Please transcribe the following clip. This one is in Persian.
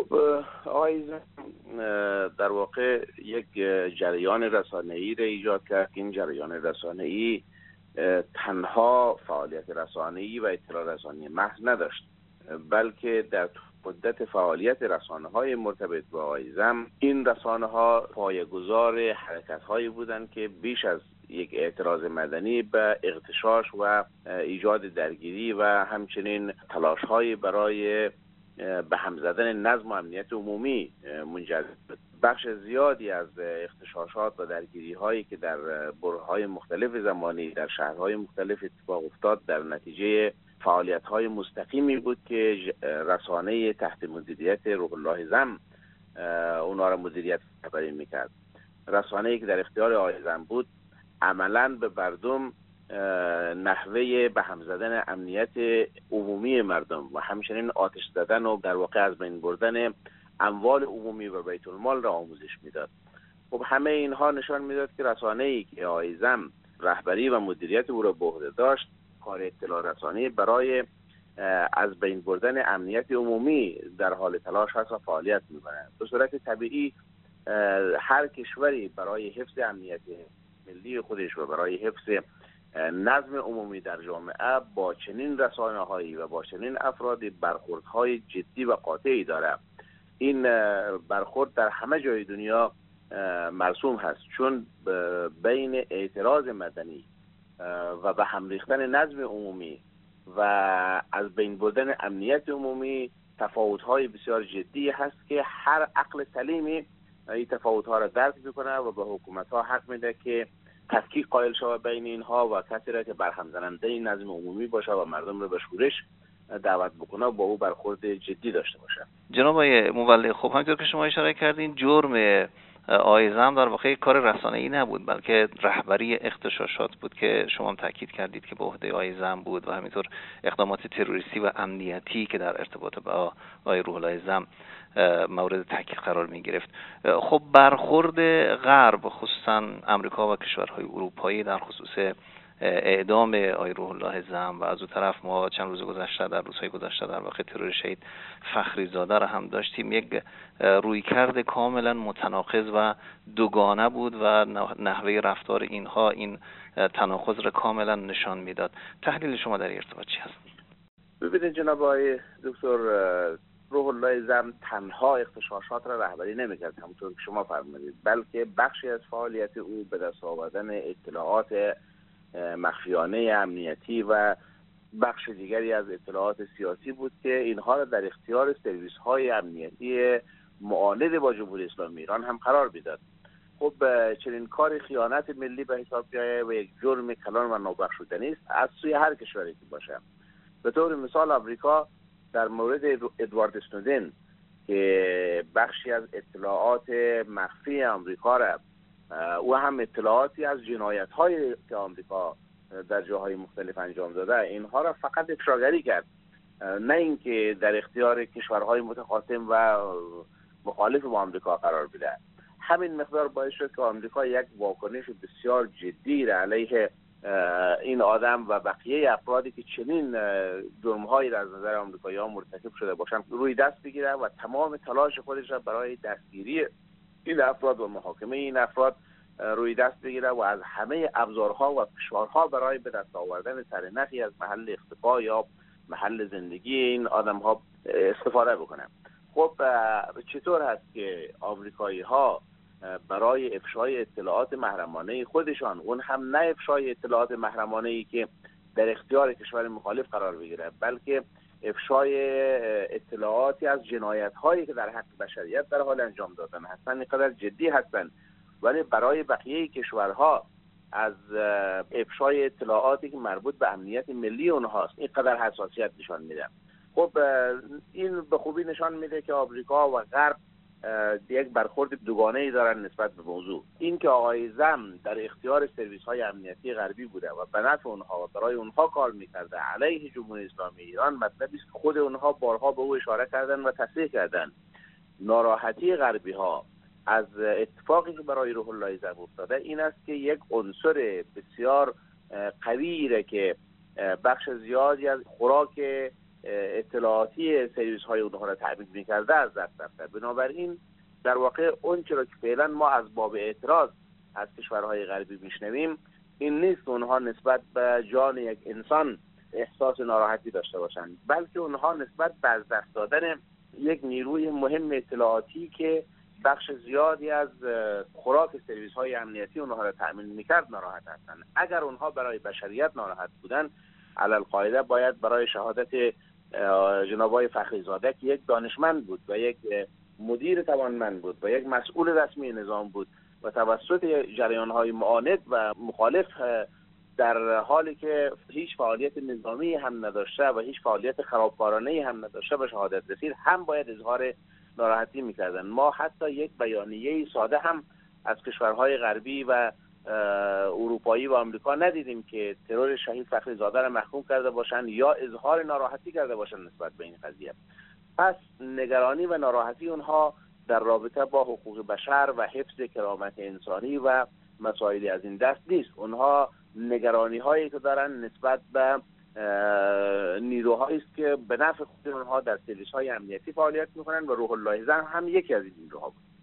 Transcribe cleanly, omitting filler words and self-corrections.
خب آقای در واقع یک جریان رسانه‌ای را ایجاد کرد. این جریان رسانه‌ای تنها فعالیت رسانه‌ای و اطلاع رسانی محض نداشت، بلکه در مدت فعالیت رسانه‌های مرتبط با آقای زم، این رسانه‌ها پایه‌گذار حرکت‌هایی بودند که بیش از یک اعتراض مدنی به اغتشاش و ایجاد درگیری و همچنین تلاش‌هایی برای به هم زدن نظم و امنیت عمومی منجر شد. بخش زیادی از اغتشاشات و درگیری‌هایی که در برهه‌های مختلف زمانی در شهرهای مختلف اتفاق افتاد در نتیجه فعالیت‌های مستقیمی بود که رسانه تحت مدیریت روح الله زم اونا را مدیریت خبری می‌کرد. رسانه‌ای که در اختیار آقای زم بود عملاً به مردم نحوه به هم زدن امنیت عمومی مردم و همچنین آتش زدن و در واقع از بین بردن اموال عمومی و بیت المال را آموزش میداد. خب همه اینها نشان میداد که رسانه‌ای که آقای زم رهبری و مدیریت او را به عهده داشت کار اطلاع رسانی برای از بین بردن امنیت عمومی در حال تلاش هست و فعالیت میکنه. به صورت طبیعی هر کشوری برای حفظ امنیت ملی خودش و برای حفظ نظم عمومی در جامعه با چنین رسانه‌هایی و با چنین افرادی برخوردهای جدی و قاطعی داره. این برخورد در همه جای دنیا مرسوم هست، چون بین اعتراض مدنی و به هم ریختن نظم عمومی و از بین بردن امنیت عمومی تفاوت‌های بسیار جدی هست که هر عقل سلیمی این تفاوت‌ها را درک می‌کنه و به حکومت‌ها حق میده که تفکیک قائل شود بین اینها و کسی را که برهم زننده این نظم عمومی باشه و مردم را به شورش دعوت بکنه و با او برخورد جدی داشته باشه. جناب آقای مولد، خب همونطور که شما اشاره کردین جرم آقای زم در واقع کار رسانه‌ای نبود، بلکه رهبری اغتشاشات بود که شما هم تاکید کردید که به عهده آقای زم بود و همینطور اقدامات تروریستی و امنیتی که در ارتباط با آقای روح الله زم مورد تحقیق قرار می گرفت. خب برخورد غرب خصوصا امریکا و کشورهای اروپایی در خصوص اعدام آقای روح الله زم و از اون طرف ما چند روز گذشته در روزهای گذشته در واقع ترور شهید فخری زاده را هم داشتیم، یک رویکرد کاملا متناقض و دوگانه بود و نحوه رفتار اینها این تناقض را کاملا نشان میداد. تحلیل شما در ارتباط چی هست؟ ببینید جناب آقای دکتر، روح الله زم تنها اغتشاشات را رهبری نمی‌کرد همونطور که شما فرمودید، بلکه بخشی از فعالیت او به دست آوردن اطلاعات مخفیانه امنیتی و بخش دیگری از اطلاعات سیاسی بود که اینها را در اختیار سرویس‌های امنیتی معاند با جمهوری اسلامی ایران هم قرار میداد. خب چنین کاری خیانت ملی به حساب می‌آید و یک جرم کلان و نابخشودنی است از سوی هر کشوری که باشه. به طور مثال آمریکا در مورد ادوارد اسنودن که بخشی از اطلاعات مخفی آمریکا را او هم اطلاعاتی از جنایت‌هایی که آمریکا در جاهای مختلف انجام داده اینها را فقط افشاگری کرد، نه اینکه در اختیار کشورهای متخاصم و مخالف با آمریکا قرار بده. همین مقدار باعث شد که آمریکا یک واکنش بسیار جدی را علیه این آدم و بقیه افرادی که چنین جرم‌هایی را از نظر آمریکایی‌ها مرتکب شده باشند روی دست بگیره و تمام تلاش خودش را برای دستگیری این افراد و محاکمه این افراد روی دست بگیره و از همه ابزارها و فشارها برای به دست آوردن سرنخی از محل اختفا یا محل زندگی این آدم‌ها استفاده بکنه. خب چطور هست که آمریکایی‌ها برای افشای اطلاعات محرمانه خودشان، اون هم نه افشای اطلاعات محرمانه‌ای که در اختیار کشور مخالف قرار بگیره، بلکه افشای اطلاعاتی از جنایت‌هایی که در حق بشریت در حال انجام دادن هستند اینقدر جدی هستند، ولی برای بقیه کشورها از افشای اطلاعاتی که مربوط به امنیت ملی اونهاست اینقدر حساسیت نشان میدن. خب این به خوبی نشان میده که آمریکا و غرب یک برخورد دوگانه‌ای دارن نسبت به موضوع. این که آقای زم در اختیار سرویس‌های امنیتی غربی بوده و به نفع اونها و برای اونها کار می‌کرده علیه جمهوری اسلامی ایران، مطلبی است که خود اونها بارها به او اشاره کردن و تصریح کردن. ناراحتی غربی‌ها از اتفاقی که برای روح الله زم افتاده این است که یک عنصر بسیار قویه که بخش زیادی از خوراک اطلاعاتی سرویس های اونها را تامین میکرده از دست رفته. بنابراین در واقع اون چرا که فعلا ما از باب اعتراض از کشورهای غربی میشنویم این نیست اونها نسبت به جان یک انسان احساس ناراحتی داشته باشند، بلکه اونها نسبت به از دست دادن یک نیروی مهم اطلاعاتی که بخش زیادی از خوراک سرویس های امنیتی اونها را تأمین میکرد ناراحت هستند. اگر اونها برای بشریت ناراحت بودن، علالقاعده باید برای شهادت جناب آقای فخریزاده که یک دانشمند بود و یک مدیر توانمند بود و یک مسئول رسمی نظام بود و توسط جریان‌های معاند و مخالف در حالی که هیچ فعالیت نظامی هم نداشته و هیچ فعالیت خرابکارانه هم نداشته به شهادت رسید، هم باید اظهار ناراحتی میکردن. ما حتی یک بیانیه ساده هم از کشورهای غربی و اروپایی و آمریکا ندیدیم که ترور شهید فخریزاده را محکوم کرده باشند یا اظهار ناراحتی کرده باشند نسبت به این قضیه. پس نگرانی و ناراحتی اونها در رابطه با حقوق بشر و حفظ کرامت انسانی و مسائلی از این دست نیست. اونها نگرانی هایی که دارن نسبت به نیروهایی است که به نفع خود اونها در سرویس های امنیتی فعالیت میکنن و روح الله زن هم یکی از این نیروها بود.